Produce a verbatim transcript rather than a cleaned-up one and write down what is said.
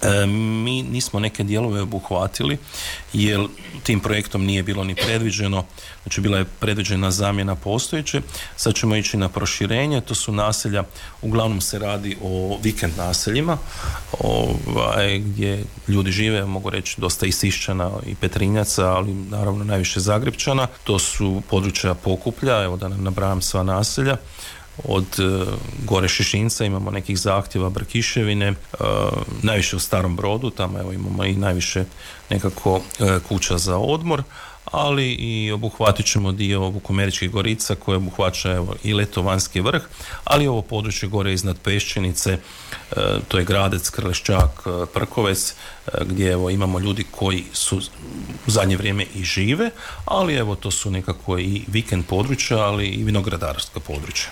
E, mi nismo neke dijelove obuhvatili jer tim projektom nije bilo ni predviđeno, znači bila je predviđena zamjena postojeće, sad ćemo ići na proširenje, to su naselja, uglavnom se radi o vikend naseljima, ovaj, gdje ljudi žive, mogu reći, dosta i Siščana i Petrinjaca, ali naravno najviše Zagrepčana, to su područja Pokuplja, evo da ne nabrajam sva naselja, od e, gore Šišinca imamo nekih zahtjeva, Brkiševine, e, najviše u Starom Brodu, tamo evo imamo i najviše nekako e, kuća za odmor, ali i obuhvatit ćemo dio Vukomeričkih Gorica koje obuhvaća evo, i Letovanski vrh, ali ovo područje gore iznad Peščenice, e, to je Gradec, Krleščak, Prkovec, e, gdje evo, imamo ljudi koji su u zadnje vrijeme i žive, ali evo to su nekako i vikend područja, ali i vinogradarska područja.